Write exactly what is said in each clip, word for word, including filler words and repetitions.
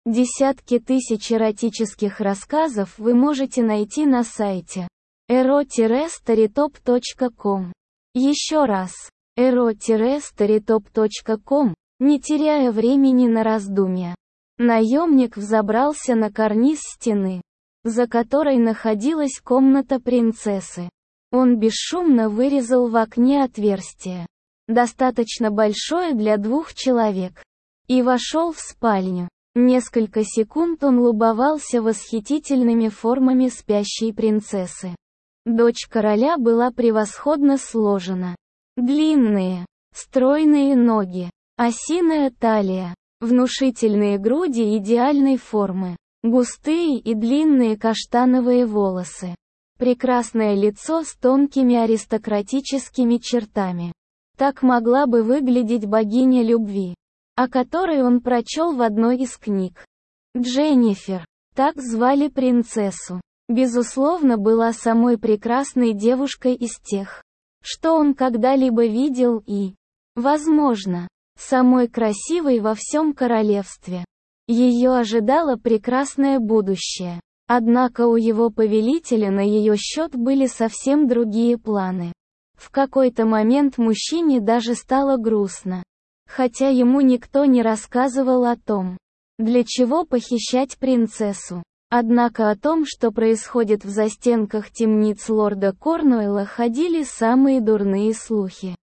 Десятки тысяч эротических рассказов вы можете найти на сайте эро старитоп точка ком. Еще раз, эро старитоп точка ком, не теряя времени на раздумья. Наемник взобрался на карниз стены, за которой находилась комната принцессы. Он бесшумно вырезал в окне отверстие, достаточно большое для двух человек, и вошел в спальню. Несколько секунд он любовался восхитительными формами спящей принцессы. Дочь короля была превосходно сложена. Длинные, стройные ноги, осиная талия, внушительные груди идеальной формы, густые и длинные каштановые волосы, прекрасное лицо с тонкими аристократическими чертами. Так могла бы выглядеть богиня любви, о которой он прочел в одной из книг. Дженнифер, так звали принцессу, безусловно, была самой прекрасной девушкой из тех, что он когда-либо видел и, возможно, самой красивой во всем королевстве. Ее ожидало прекрасное будущее. Однако у его повелителя на ее счет были совсем другие планы. В какой-то момент мужчине даже стало грустно. Хотя ему никто не рассказывал о том, для чего похищать принцессу. Однако о том, что происходит в застенках темниц лорда Корнуэлла, ходили самые дурные слухи.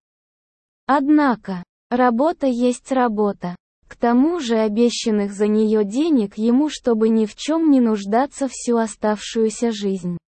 Однако, работа есть работа. К тому же обещанных за нее денег ему, чтобы ни в чем не нуждаться всю оставшуюся жизнь.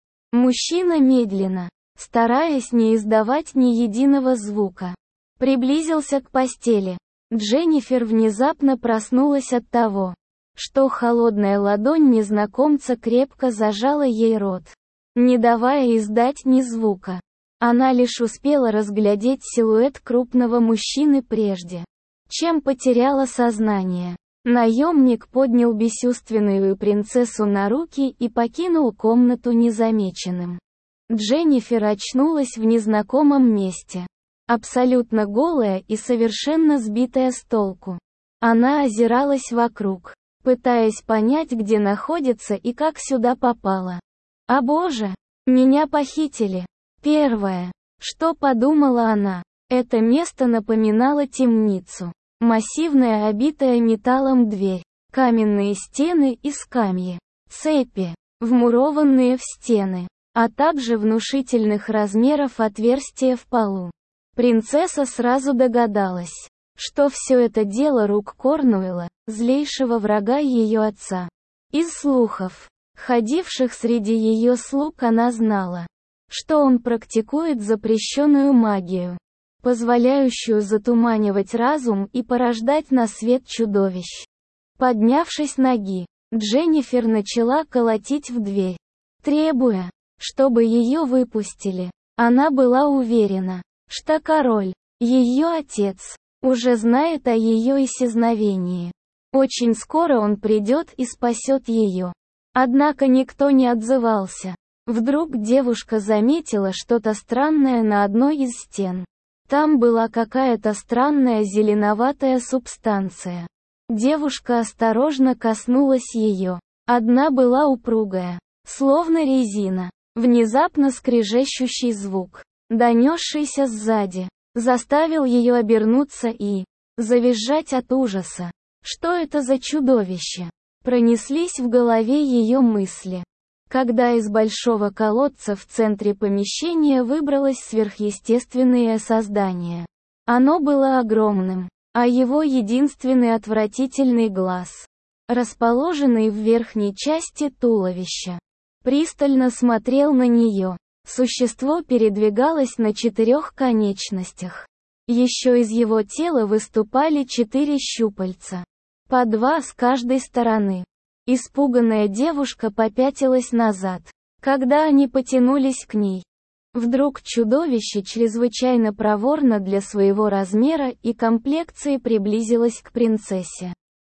Мужчина медленно, стараясь не издавать ни единого звука, приблизился к постели. Дженнифер внезапно проснулась от того, что холодная ладонь незнакомца крепко зажала ей рот, не давая издать ни звука. Она лишь успела разглядеть силуэт крупного мужчины прежде, чем потеряла сознание. Наемник поднял бесчувственную принцессу на руки и покинул комнату незамеченным. Дженнифер очнулась в незнакомом месте, абсолютно голая и совершенно сбитая с толку. Она озиралась вокруг, пытаясь понять, где находится и как сюда попала. «О боже, меня похитили!» Первое, что подумала она, это место напоминало темницу. Массивная, обитая металлом дверь, каменные стены и скамьи, цепи, вмурованные в стены, а также внушительных размеров отверстия в полу. Принцесса сразу догадалась, что все это дело рук Корнуэлла, злейшего врага ее отца. Из слухов, ходивших среди ее слуг, она знала, что он практикует запрещенную магию, позволяющую затуманивать разум и порождать на свет чудовищ. Поднявшись с ноги, Дженнифер начала колотить в дверь, требуя, чтобы ее выпустили. Она была уверена, что король, ее отец, уже знает о ее исчезновении. Очень скоро он придет и спасет ее. Однако никто не отзывался. Вдруг девушка заметила что-то странное на одной из стен. Там была какая-то странная зеленоватая субстанция. Девушка осторожно коснулась ее. Одна была упругая, словно резина. Внезапно скрежещущий звук, донесшийся сзади, заставил ее обернуться и завизжать от ужаса. Что это за чудовище? Пронеслись в голове ее мысли, когда из большого колодца в центре помещения выбралось сверхъестественное создание. Оно было огромным, а его единственный отвратительный глаз, расположенный в верхней части туловища, пристально смотрел на нее. Существо передвигалось на четырех конечностях. Еще из его тела выступали четыре щупальца, по два с каждой стороны. Испуганная девушка попятилась назад, когда они потянулись к ней. Вдруг чудовище чрезвычайно проворно для своего размера и комплекции приблизилось к принцессе.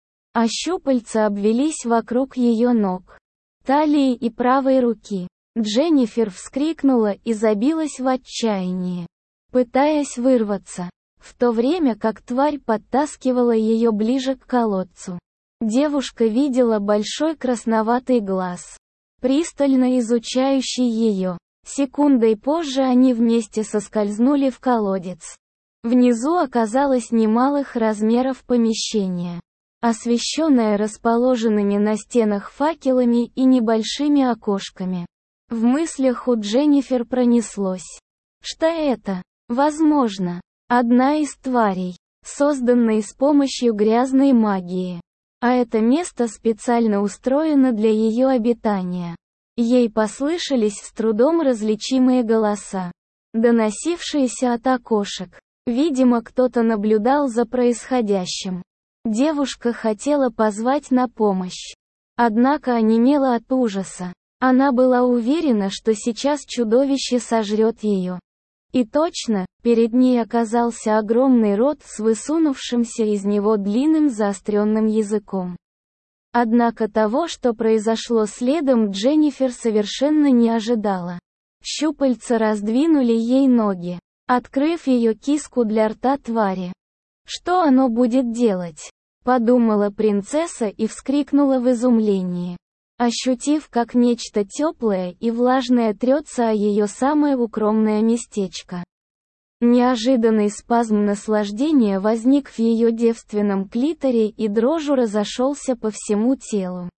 А щупальца обвелись вокруг ее ног, талии и правой руки. Дженнифер вскрикнула и забилась в отчаянии, пытаясь вырваться, в то время как тварь подтаскивала ее ближе к колодцу. Девушка видела большой красноватый глаз, пристально изучающий ее. Секундой позже они вместе соскользнули в колодец. Внизу оказалось немалых размеров помещение, освещенное расположенными на стенах факелами и небольшими окошками. В мыслях у Дженнифер пронеслось, что это, возможно, одна из тварей, созданной с помощью грязной магии. А это место специально устроено для ее обитания. Ей послышались с трудом различимые голоса, доносившиеся от окошек. Видимо, кто-то наблюдал за происходящим. Девушка хотела позвать на помощь. Однако онемела от ужаса. Она была уверена, что сейчас чудовище сожрет ее. И точно, перед ней оказался огромный рот с высунувшимся из него длинным заостренным языком. Однако того, что произошло следом, Дженнифер совершенно не ожидала. Щупальца раздвинули ей ноги, открыв ее киску для рта твари. «Что оно будет делать?» — подумала принцесса и вскрикнула в изумлении, ощутив, как нечто теплое и влажное трется о ее самое укромное местечко. Неожиданный спазм наслаждения возник в ее девственном клиторе и дрожью разошелся по всему телу,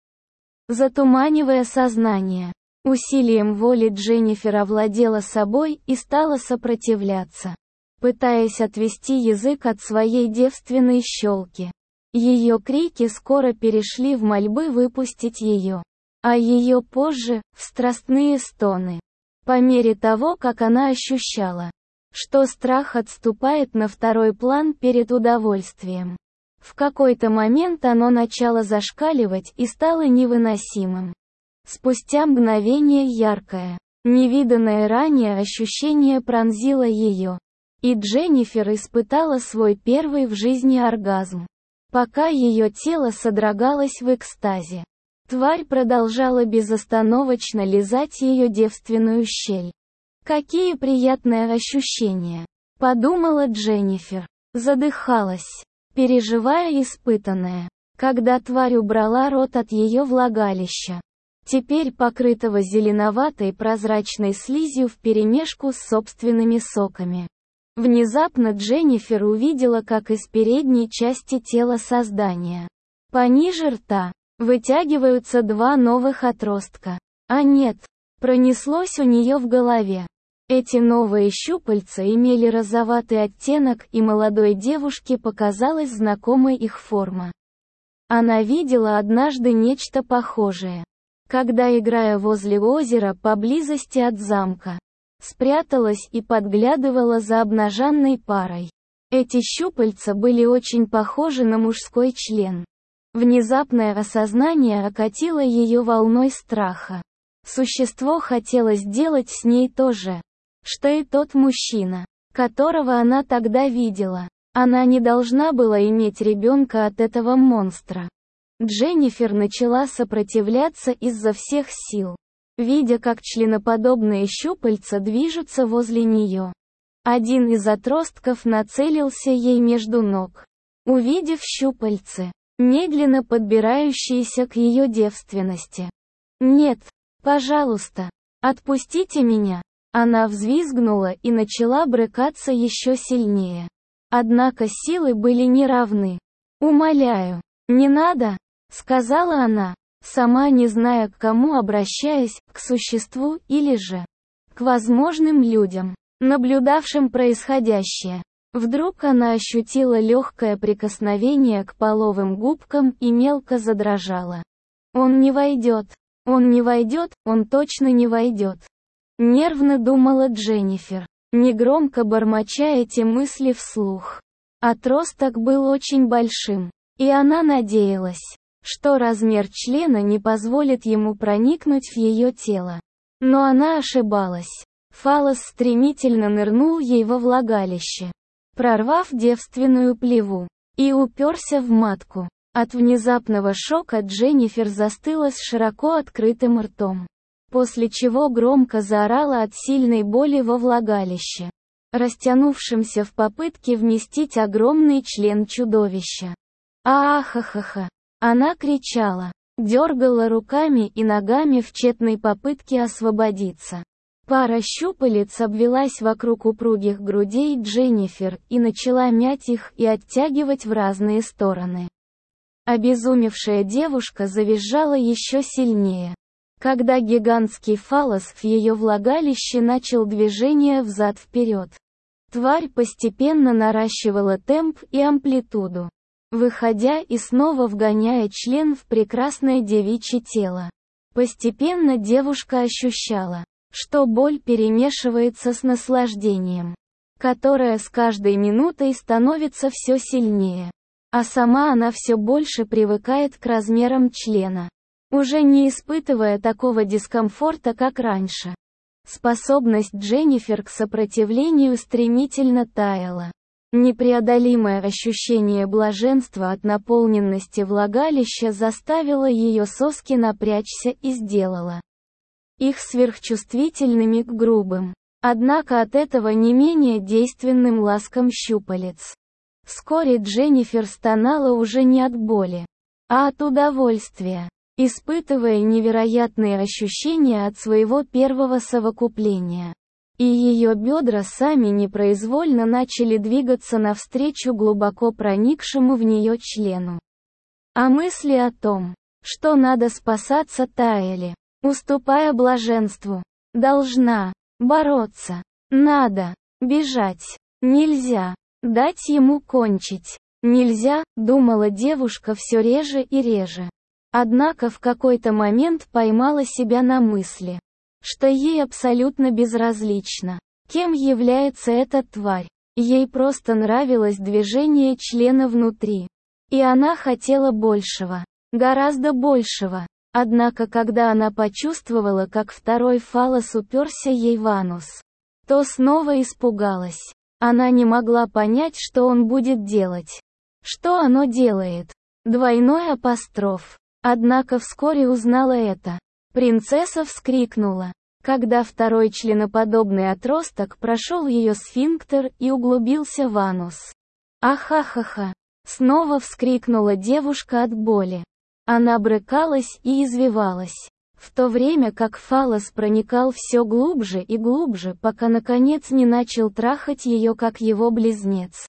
затуманивая сознание. Усилием воли Дженнифер овладела собой и стала сопротивляться, пытаясь отвести язык от своей девственной щелки. Ее крики скоро перешли в мольбы выпустить ее, а ее позже — в страстные стоны. По мере того, как она ощущала, что страх отступает на второй план перед удовольствием. В какой-то момент оно начало зашкаливать и стало невыносимым. Спустя мгновение яркое, невиданное ранее ощущение пронзило ее, и Дженнифер испытала свой первый в жизни оргазм. Пока ее тело содрогалось в экстазе, тварь продолжала безостановочно лизать ее девственную щель. «Какие приятные ощущения!» — подумала Дженнифер. Задыхалась, переживая испытанное, когда тварь убрала рот от ее влагалища, теперь покрытого зеленоватой прозрачной слизью вперемешку с собственными соками. Внезапно Дженнифер увидела, как из передней части тела создания, пониже рта, вытягиваются два новых отростка. А нет, пронеслось у нее в голове. Эти новые щупальца имели розоватый оттенок, и молодой девушке показалась знакомой их форма. Она видела однажды нечто похожее, когда, играя возле озера поблизости от замка, спряталась и подглядывала за обнаженной парой. Эти щупальца были очень похожи на мужской член. Внезапное осознание окатило ее волной страха. Существо хотело сделать с ней то же, что и тот мужчина, которого она тогда видела. Она не должна была иметь ребенка от этого монстра. Дженнифер начала сопротивляться изо всех сил, видя, как членоподобные щупальца движутся возле нее. Один из отростков нацелился ей между ног. Увидев щупальцы, медленно подбирающиеся к ее девственности. «Нет, пожалуйста, отпустите меня!» Она взвизгнула и начала брыкаться еще сильнее. Однако силы были неравны. «Умоляю, не надо!» — сказала она, сама не зная, к кому обращаясь, к существу или же к возможным людям, наблюдавшим происходящее. Вдруг она ощутила легкое прикосновение к половым губкам и мелко задрожала. «Он не войдет, он не войдет, он точно не войдет», — нервно думала Дженнифер, негромко бормоча эти мысли вслух. Отросток был очень большим, и она надеялась, что размер члена не позволит ему проникнуть в ее тело. Но она ошибалась. Фаллос стремительно нырнул ей во влагалище, прорвав девственную плеву, и уперся в матку. От внезапного шока Дженнифер застыла с широко открытым ртом, после чего громко заорала от сильной боли во влагалище, растянувшемся в попытке вместить огромный член чудовища. «Ахахаха! Она кричала, дергала руками и ногами в тщетной попытке освободиться. Пара щупалец обвелась вокруг упругих грудей Дженнифер и начала мять их и оттягивать в разные стороны. Обезумевшая девушка завизжала еще сильнее. Когда гигантский фаллос в ее влагалище начал движение взад-вперед, тварь постепенно наращивала темп и амплитуду, выходя и снова вгоняя член в прекрасное девичье тело. Постепенно девушка ощущала, что боль перемешивается с наслаждением, которое с каждой минутой становится все сильнее, а сама она все больше привыкает к размерам члена, уже не испытывая такого дискомфорта, как раньше. Способность Дженнифер к сопротивлению стремительно таяла. Непреодолимое ощущение блаженства от наполненности влагалища заставило ее соски напрячься и сделало их сверхчувствительными к грубым, однако от этого не менее действенным ласкам щупалец. Вскоре Дженнифер стонала уже не от боли, а от удовольствия, испытывая невероятные ощущения от своего первого совокупления. И ее бедра сами непроизвольно начали двигаться навстречу глубоко проникшему в нее члену. А мысли о том, что надо спасаться, таяли, уступая блаженству. Должна бороться, надо бежать, нельзя дать ему кончить, нельзя, думала девушка все реже и реже. Однако в какой-то момент поймала себя на мысли, что ей абсолютно безразлично, кем является эта тварь. Ей просто нравилось движение члена внутри. И она хотела большего, гораздо большего. Однако когда она почувствовала, как второй фаллос уперся ей в анус, то снова испугалась. Она не могла понять, что он будет делать. Что оно делает? Двойной апостроф. Однако вскоре узнала это. Принцесса вскрикнула, когда второй членоподобный отросток прошел ее сфинктер и углубился в анус. Ахахаха! Снова вскрикнула девушка от боли. Она брыкалась и извивалась, в то время как фаллос проникал все глубже и глубже, пока наконец не начал трахать ее как его близнец.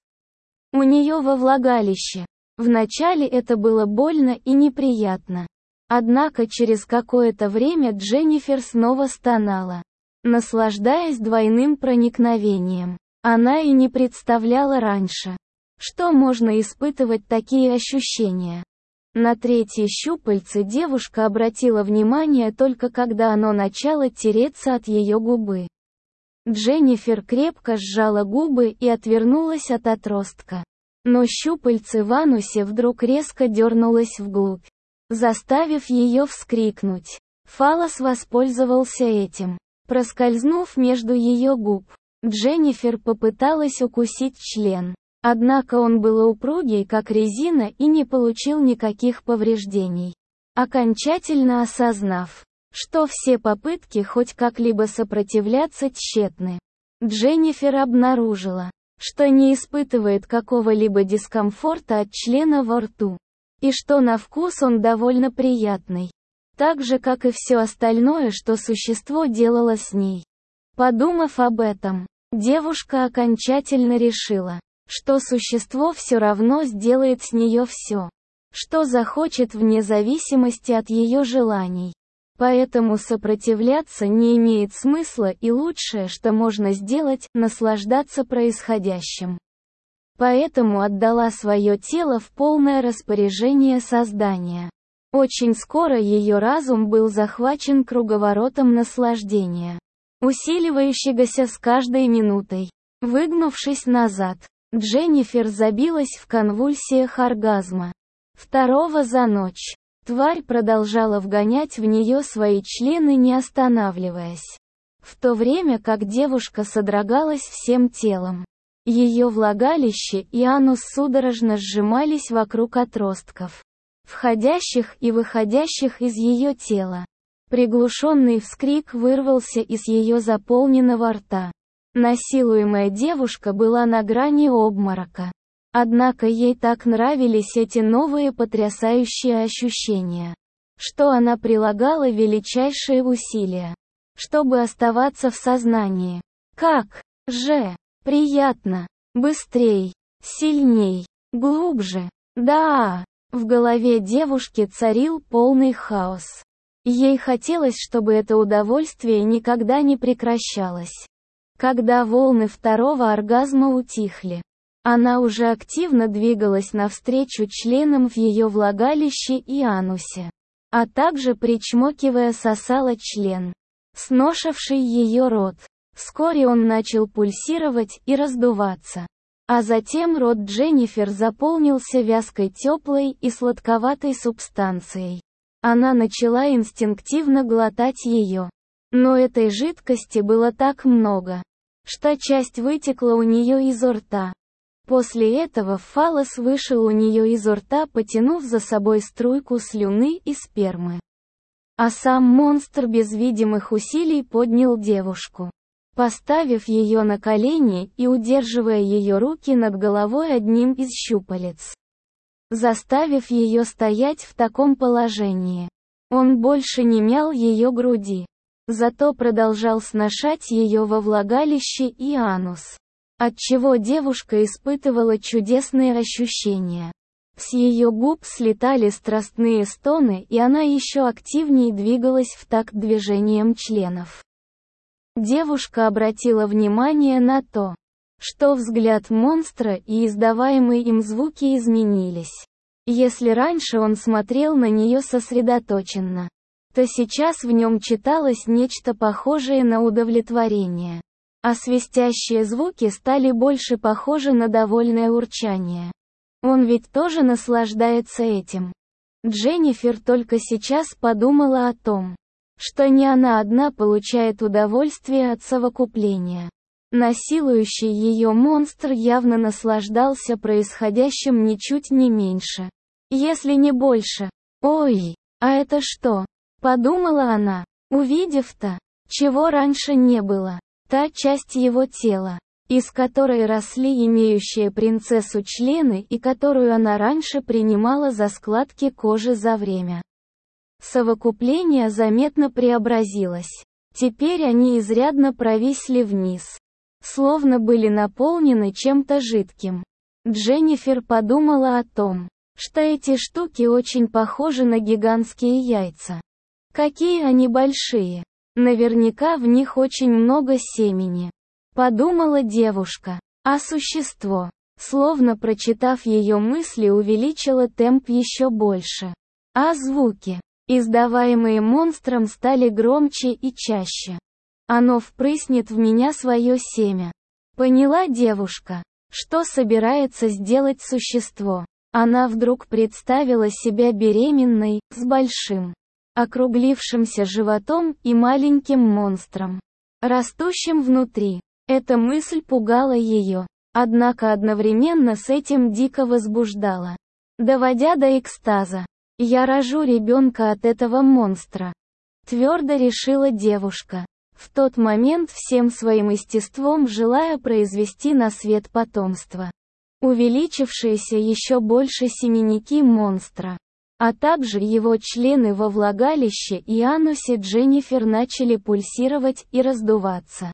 У нее во влагалище. Вначале это было больно и неприятно. Однако через какое-то время Дженнифер снова стонала, наслаждаясь двойным проникновением. Она и не представляла раньше, что можно испытывать такие ощущения. На третье щупальце девушка обратила внимание только когда оно начало тереться от ее губы. Дженнифер крепко сжала губы и отвернулась от отростка. Но щупальце в анусе вдруг резко дернулось вглубь, заставив ее вскрикнуть. Фаллос воспользовался этим. Проскользнув между ее губ, Дженнифер попыталась укусить член. Однако он был упругий как резина и не получил никаких повреждений. Окончательно осознав, что все попытки хоть как-либо сопротивляться тщетны, Дженнифер обнаружила, что не испытывает какого-либо дискомфорта от члена во рту, и что на вкус он довольно приятный, так же как и все остальное, что существо делало с ней. Подумав об этом, девушка окончательно решила, что существо все равно сделает с нее все, что захочет вне зависимости от ее желаний. Поэтому сопротивляться не имеет смысла, и лучшее, что можно сделать, наслаждаться происходящим. Поэтому отдала свое тело в полное распоряжение создания. Очень скоро ее разум был захвачен круговоротом наслаждения, усиливающегося с каждой минутой. Выгнувшись назад, Дженнифер забилась в конвульсиях оргазма. Второго за ночь. Тварь продолжала вгонять в нее свои члены, не останавливаясь, в то время как девушка содрогалась всем телом. Ее влагалище и анус судорожно сжимались вокруг отростков, входящих и выходящих из ее тела. Приглушенный вскрик вырвался из ее заполненного рта. Насилуемая девушка была на грани обморока. Однако ей так нравились эти новые потрясающие ощущения, что она прилагала величайшие усилия, чтобы оставаться в сознании. Как же приятно! Быстрей, сильней, глубже. Да, в голове девушки царил полный хаос. Ей хотелось, чтобы это удовольствие никогда не прекращалось. Когда волны второго оргазма утихли, она уже активно двигалась навстречу членам в ее влагалище и анусе, а также причмокивая сосала член, сношавший ее рот. Вскоре он начал пульсировать и раздуваться. А затем рот Дженнифер заполнился вязкой теплой и сладковатой субстанцией. Она начала инстинктивно глотать ее. Но этой жидкости было так много, что часть вытекла у нее изо рта. После этого фаллос вышел у нее изо рта, потянув за собой струйку слюны и спермы. А сам монстр без видимых усилий поднял девушку, поставив ее на колени и удерживая ее руки над головой одним из щупалец, заставив ее стоять в таком положении. Он больше не мял ее груди, зато продолжал сношать ее во влагалище и анус, отчего девушка испытывала чудесные ощущения. С ее губ слетали страстные стоны, и она еще активнее двигалась в такт движением членов. Девушка обратила внимание на то, что взгляд монстра и издаваемые им звуки изменились. Если раньше он смотрел на нее сосредоточенно, то сейчас в нем читалось нечто похожее на удовлетворение. А свистящие звуки стали больше похожи на довольное урчание. Он ведь тоже наслаждается этим. Дженнифер только сейчас подумала о том, что не она одна получает удовольствие от совокупления. Насилующий ее монстр явно наслаждался происходящим ничуть не меньше, если не больше. «Ой, а это что?» — подумала она, увидев то, чего раньше не было. Та часть его тела, из которой росли имеющие принцессу члены и которую она раньше принимала за складки кожи за время совокупления, заметно преобразилась. Теперь они изрядно провисли вниз, словно были наполнены чем-то жидким. Дженнифер подумала о том, что эти штуки очень похожи на гигантские яйца. Какие они большие! Наверняка в них очень много семени. Подумала девушка. А существо, словно прочитав ее мысли, увеличило темп еще больше. А звуки, издаваемые монстром, стали громче и чаще. Оно впрыснет в меня свое семя. Поняла девушка, что собирается сделать существо. Она вдруг представила себя беременной, с большим, округлившимся животом и маленьким монстром, растущим внутри. Эта мысль пугала ее, однако одновременно с этим дико возбуждала, доводя до экстаза. «Я рожу ребенка от этого монстра», — твердо решила девушка, в тот момент всем своим естеством желая произвести на свет потомство. Увеличившиеся еще больше семенники монстра, а также его члены во влагалище и анусе Дженнифер начали пульсировать и раздуваться.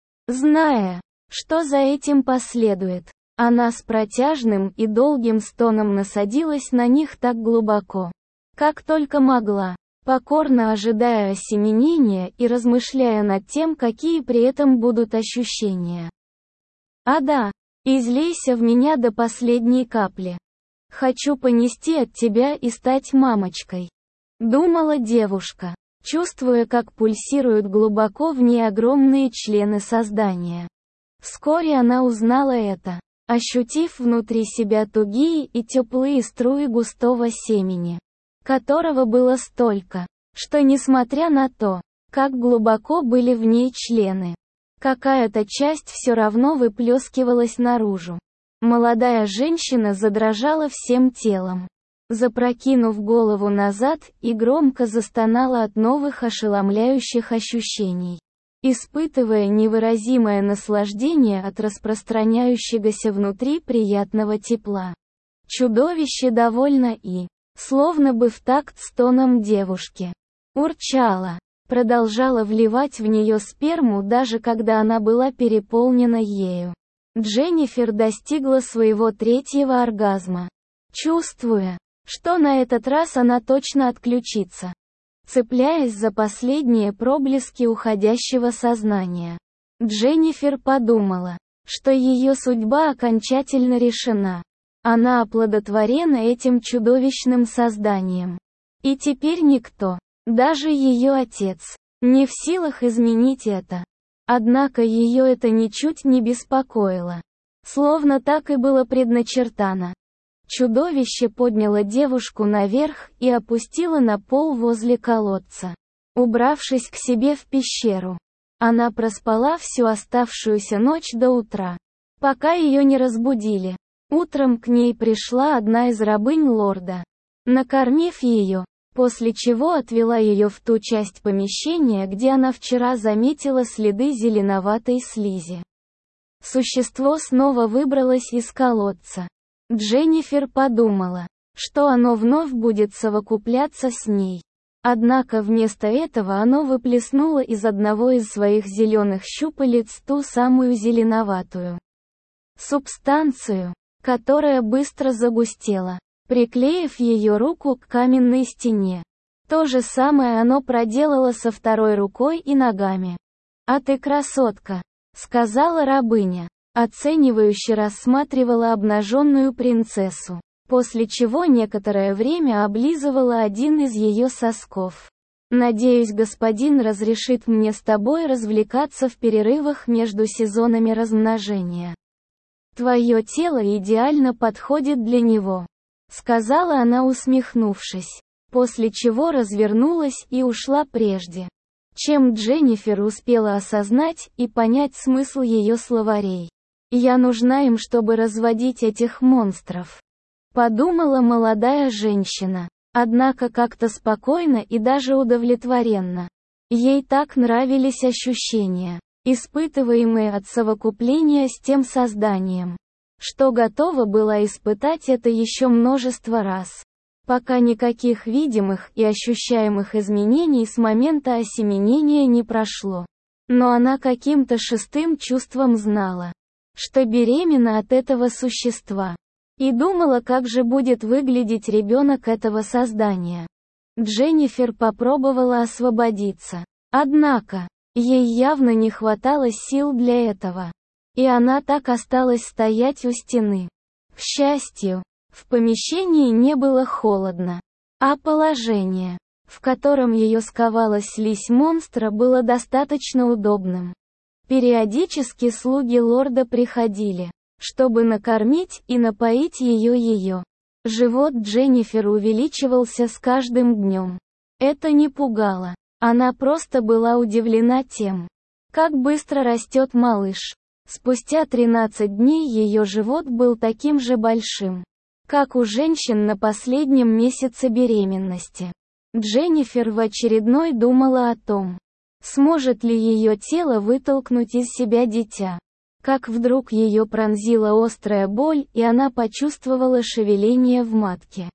Зная, что за этим последует, она с протяжным и долгим стоном насадилась на них так глубоко, как только могла, покорно ожидая осеменения и размышляя над тем, какие при этом будут ощущения. «А да, излейся в меня до последней капли. Хочу понести от тебя и стать мамочкой», — думала девушка, чувствуя, как пульсируют глубоко в ней огромные члены создания. Вскоре она узнала это, ощутив внутри себя тугие и теплые струи густого семени, которого было столько, что, несмотря на то, как глубоко были в ней члены, какая-то часть все равно выплескивалась наружу. Молодая женщина задрожала всем телом, запрокинув голову назад, и громко застонала от новых ошеломляющих ощущений. испытывая невыразимое наслаждение от распространяющегося внутри приятного тепла. Чудовище довольно и, словно бы в такт стоном девушки, урчало, продолжала вливать в нее сперму даже когда она была переполнена ею. Дженнифер достигла своего третьего оргазма. Чувствуя, что на этот раз она точно отключится, цепляясь за последние проблески уходящего сознания, Дженнифер подумала, что ее судьба окончательно решена. Она оплодотворена этим чудовищным созданием. И теперь никто, даже ее отец, не в силах изменить это. Однако ее это ничуть не беспокоило. Словно так и было предначертано. Чудовище подняло девушку наверх и опустило на пол возле колодца. Убравшись к себе в пещеру, она проспала всю оставшуюся ночь до утра, пока ее не разбудили. Утром к ней пришла одна из рабынь лорда, накормив ее, после чего отвела ее в ту часть помещения, где она вчера заметила следы зеленоватой слизи. Существо снова выбралось из колодца. Дженнифер подумала, что оно вновь будет совокупляться с ней. Однако вместо этого оно выплеснуло из одного из своих зеленых щупалец ту самую зеленоватую субстанцию, которая быстро загустела, приклеив ее руку к каменной стене. То же самое оно проделало со второй рукой и ногами. «А ты красотка», — сказала рабыня, оценивающе рассматривала обнаженную принцессу, после чего некоторое время облизывала один из ее сосков. «Надеюсь, господин разрешит мне с тобой развлекаться в перерывах между сезонами размножения. Твое тело идеально подходит для него», — сказала она, усмехнувшись, после чего развернулась и ушла прежде, чем Дженнифер успела осознать и понять смысл ее словарей. «Я нужна им, чтобы разводить этих монстров», — подумала молодая женщина, однако как-то спокойно и даже удовлетворенно. Ей так нравились ощущения, испытываемые от совокупления с тем созданием, что готова была испытать это еще множество раз, пока никаких видимых и ощущаемых изменений с момента осеменения не прошло. Но она каким-то шестым чувством знала, что беременна от этого существа, и думала, как же будет выглядеть ребенок этого создания. Дженнифер попробовала освободиться, однако, ей явно не хватало сил для этого, и она так осталась стоять у стены. К счастью, в помещении не было холодно, а положение, в котором ее сковала слизь монстра, было достаточно удобным. Периодически слуги лорда приходили, чтобы накормить и напоить ее ее. Живот Дженнифер увеличивался с каждым днем. Это не пугало. Она просто была удивлена тем, как быстро растет малыш. Спустя тринадцать дней ее живот был таким же большим, как у женщин на последнем месяце беременности. Дженнифер в очередной думала о том, сможет ли ее тело вытолкнуть из себя дитя. Как вдруг ее пронзила острая боль, и она почувствовала шевеление в матке.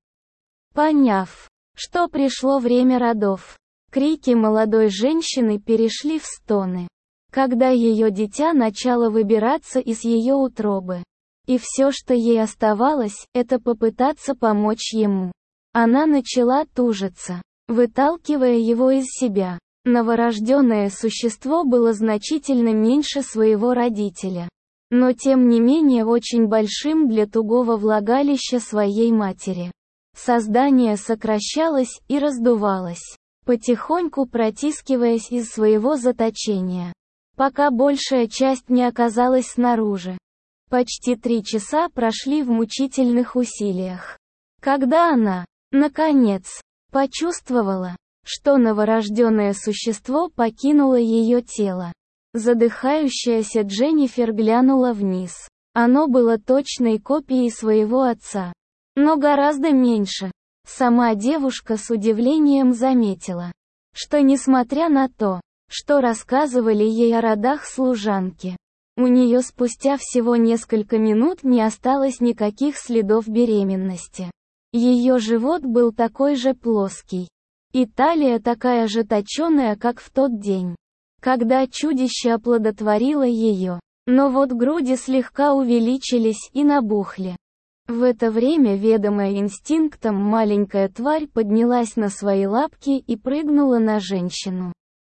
Поняв, что пришло время родов, крики молодой женщины перешли в стоны, когда ее дитя начало выбираться из ее утробы. И все, что ей оставалось, это попытаться помочь ему. Она начала тужиться, выталкивая его из себя. Новорожденное существо было значительно меньше своего родителя, но тем не менее очень большим для тугого влагалища своей матери. Создание сокращалось и раздувалось, потихоньку протискиваясь из своего заточения, пока большая часть не оказалась снаружи. Почти три часа прошли в мучительных усилиях. Когда она, наконец, почувствовала, что новорожденное существо покинуло ее тело, задыхающаяся Дженнифер глянула вниз. Оно было точной копией своего отца, но гораздо меньше. Сама девушка с удивлением заметила, что несмотря на то, что рассказывали ей о родах служанки. У нее спустя всего несколько минут не осталось никаких следов беременности. Ее живот был такой же плоский. И талия такая же точеная, как в тот день, когда чудище оплодотворило ее. Но вот груди слегка увеличились и набухли. В это время, ведомая инстинктом, маленькая тварь поднялась на свои лапки и прыгнула на женщину,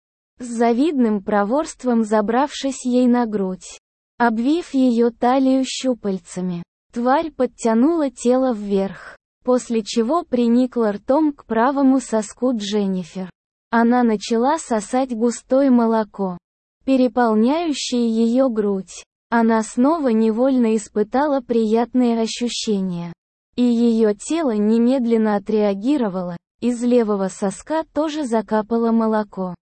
с завидным проворством забравшись ей на грудь. Обвив ее талию щупальцами, тварь подтянула тело вверх, после чего приникла ртом к правому соску Дженнифер. Она начала сосать густое молоко, переполняющее ее грудь. Она снова невольно испытала приятные ощущения. И ее тело немедленно отреагировало, из левого соска тоже закапало молоко,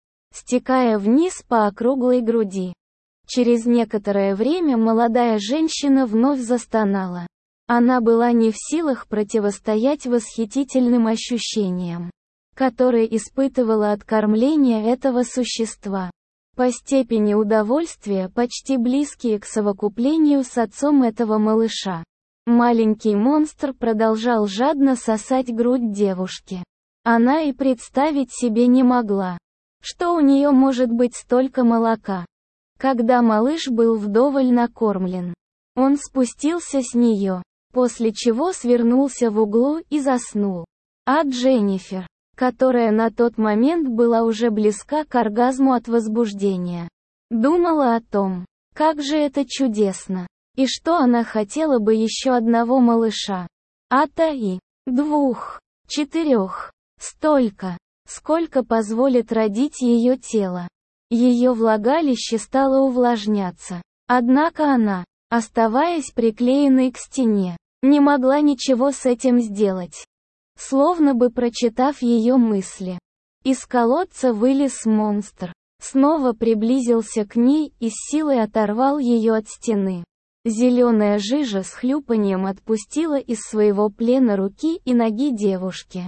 стекая вниз по округлой груди. Через некоторое время молодая женщина вновь застонала. Она была не в силах противостоять восхитительным ощущениям, которые испытывала от кормления этого существа. По степени удовольствия почти близкие к совокуплению с отцом этого малыша. Маленький монстр продолжал жадно сосать грудь девушки. Она и представить себе не могла, что у нее может быть столько молока. Когда малыш был вдоволь накормлен, он спустился с нее, после чего свернулся в углу и заснул. А Дженнифер, которая на тот момент была уже близка к оргазму от возбуждения, думала о том, как же это чудесно, и что она хотела бы еще одного малыша. А-то и двух, четырех, столько, сколько позволит родить ее тело. Ее влагалище стало увлажняться. Однако она, оставаясь приклеенной к стене, не могла ничего с этим сделать. Словно бы прочитав ее мысли, из колодца вылез монстр, снова приблизился к ней и с силой оторвал ее от стены. Зеленая жижа с хлюпаньем отпустила из своего плена руки и ноги девушки.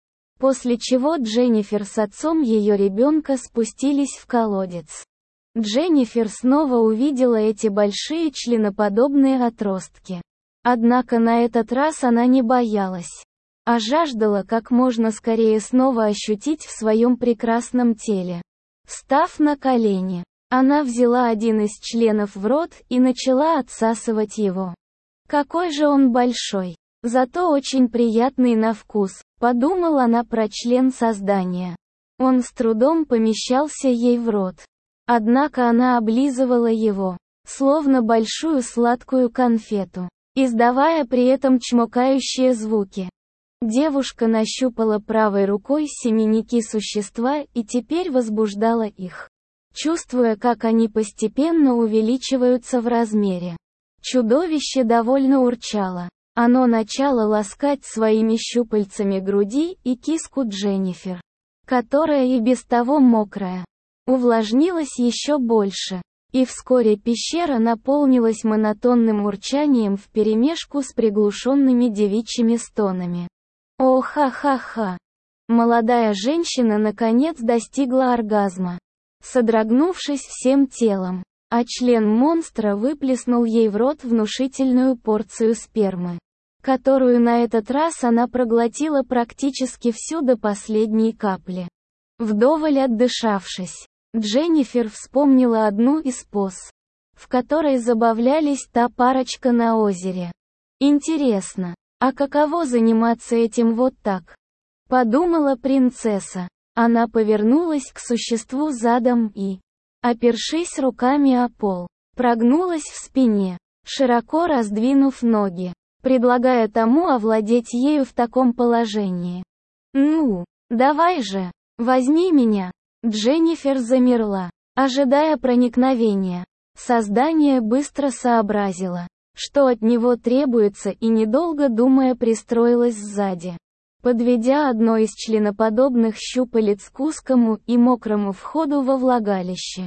После чего Дженнифер с отцом ее ребенка спустились в колодец. Дженнифер снова увидела эти большие членоподобные отростки. Однако на этот раз она не боялась, а жаждала как можно скорее снова ощутить в своем прекрасном теле. Встав на колени, она взяла один из членов в рот и начала отсасывать его. Какой же он большой, зато очень приятный на вкус, подумала она про член создания. Он с трудом помещался ей в рот. Однако она облизывала его, словно большую сладкую конфету, издавая при этом чмокающие звуки. Девушка нащупала правой рукой семенники существа и теперь возбуждала их, чувствуя, как они постепенно увеличиваются в размере. Чудовище довольно урчало. Оно начало ласкать своими щупальцами груди и киску Дженнифер, которая и без того мокрая, увлажнилась еще больше. И вскоре пещера наполнилась монотонным урчанием вперемешку с приглушенными девичьими стонами. О, ха-ха-ха! Молодая женщина наконец достигла оргазма, содрогнувшись всем телом, а член монстра выплеснул ей в рот внушительную порцию спермы, которую на этот раз она проглотила практически всю до последней капли. Вдоволь отдышавшись, Дженнифер вспомнила одну из поз, в которой забавлялись та парочка на озере. Интересно, а каково заниматься этим вот так? Подумала принцесса. Она повернулась к существу задом и, опершись руками о пол, прогнулась в спине, широко раздвинув ноги, предлагая тому овладеть ею в таком положении. «Ну, давай же, возьми меня!» Дженнифер замерла, ожидая проникновения. Создание быстро сообразило, что от него требуется, и недолго думая пристроилась сзади, подведя одно из членоподобных щупалец к узкому и мокрому входу во влагалище.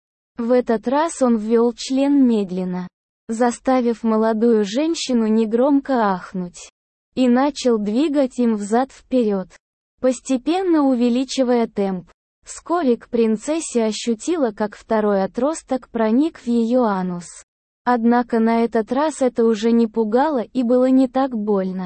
В этот раз он ввел член медленно, заставив молодую женщину негромко ахнуть, и начал двигать им взад-вперед, постепенно увеличивая темп. Вскоре к принцессе ощутила, как второй отросток проник в ее анус. Однако на этот раз это уже не пугало и было не так больно.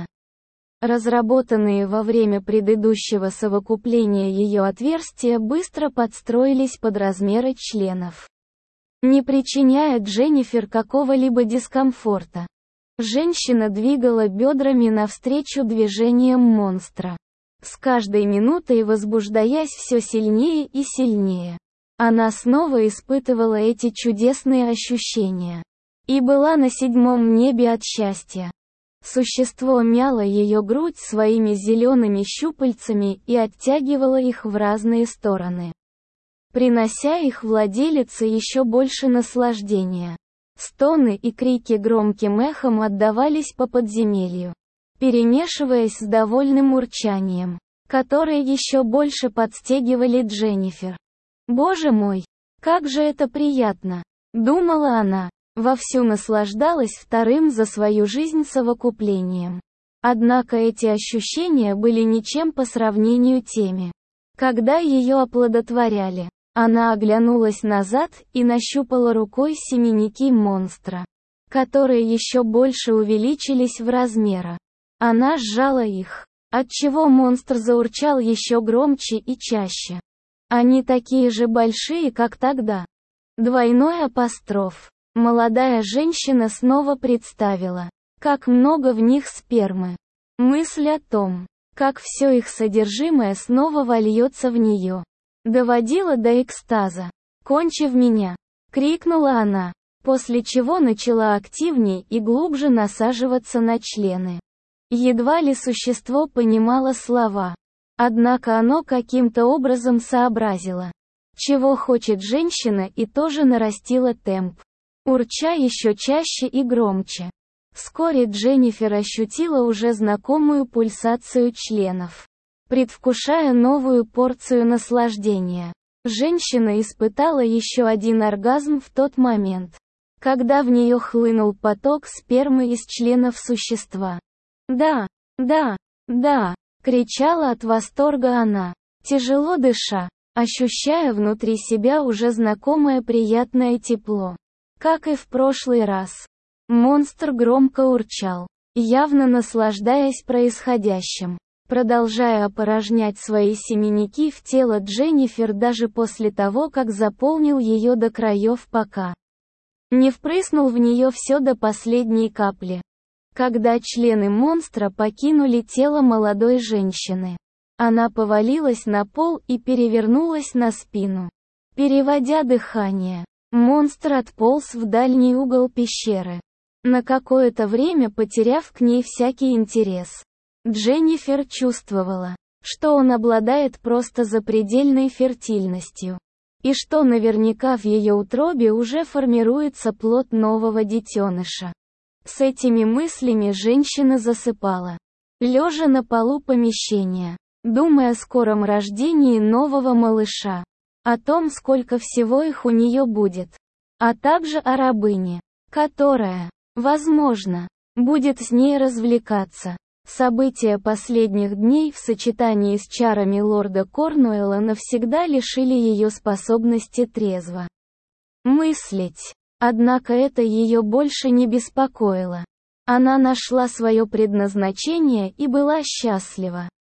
Разработанные во время предыдущего совокупления ее отверстия быстро подстроились под размеры членов, не причиняя Дженнифер какого-либо дискомфорта. Женщина двигала бедрами навстречу движениям монстра, с каждой минутой возбуждаясь все сильнее и сильнее. Она снова испытывала эти чудесные ощущения и была на седьмом небе от счастья. Существо мяло ее грудь своими зелеными щупальцами и оттягивало их в разные стороны, принося их владелице еще больше наслаждения. Стоны и крики громким эхом отдавались по подземелью, перемешиваясь с довольным урчанием, которое еще больше подстегивали Дженнифер. «Боже мой, как же это приятно!» — думала она. Вовсю наслаждалась вторым за свою жизнь совокуплением. Однако эти ощущения были ничем по сравнению теми, когда ее оплодотворяли. Она оглянулась назад и нащупала рукой семенники монстра, которые еще больше увеличились в размерах. Она сжала их, отчего монстр заурчал еще громче и чаще. Они такие же большие, как тогда. Двойной апостроф. Молодая женщина снова представила, как много в них спермы. Мысль о том, как все их содержимое снова вольется в нее, доводила до экстаза. «Кончи в меня!» — крикнула она, после чего начала активней и глубже насаживаться на члены. Едва ли существо понимало слова. Однако оно каким-то образом сообразило, чего хочет женщина, и тоже нарастило темп, урча еще чаще и громче. Вскоре Дженнифер ощутила уже знакомую пульсацию членов, предвкушая новую порцию наслаждения. Женщина испытала еще один оргазм в тот момент, когда в нее хлынул поток спермы из членов существа. «Да, да, да!» — кричала от восторга она, тяжело дыша, ощущая внутри себя уже знакомое приятное тепло. Как и в прошлый раз, монстр громко урчал, явно наслаждаясь происходящим, продолжая опорожнять свои семенники в тело Дженнифер даже после того, как заполнил ее до краев, пока не впрыснул в нее все до последней капли. Когда члены монстра покинули тело молодой женщины, она повалилась на пол и перевернулась на спину, переводя дыхание. Монстр отполз в дальний угол пещеры, на какое-то время потеряв к ней всякий интерес. Дженнифер чувствовала, что он обладает просто запредельной фертильностью, и что наверняка в ее утробе уже формируется плод нового детеныша. С этими мыслями женщина засыпала, лежа на полу помещения, думая о скором рождении нового малыша, о том, сколько всего их у нее будет, а также о рабыне, которая, возможно, будет с ней развлекаться. События последних дней в сочетании с чарами лорда Корнуэлла навсегда лишили ее способности трезво мыслить. Однако это ее больше не беспокоило. Она нашла свое предназначение и была счастлива.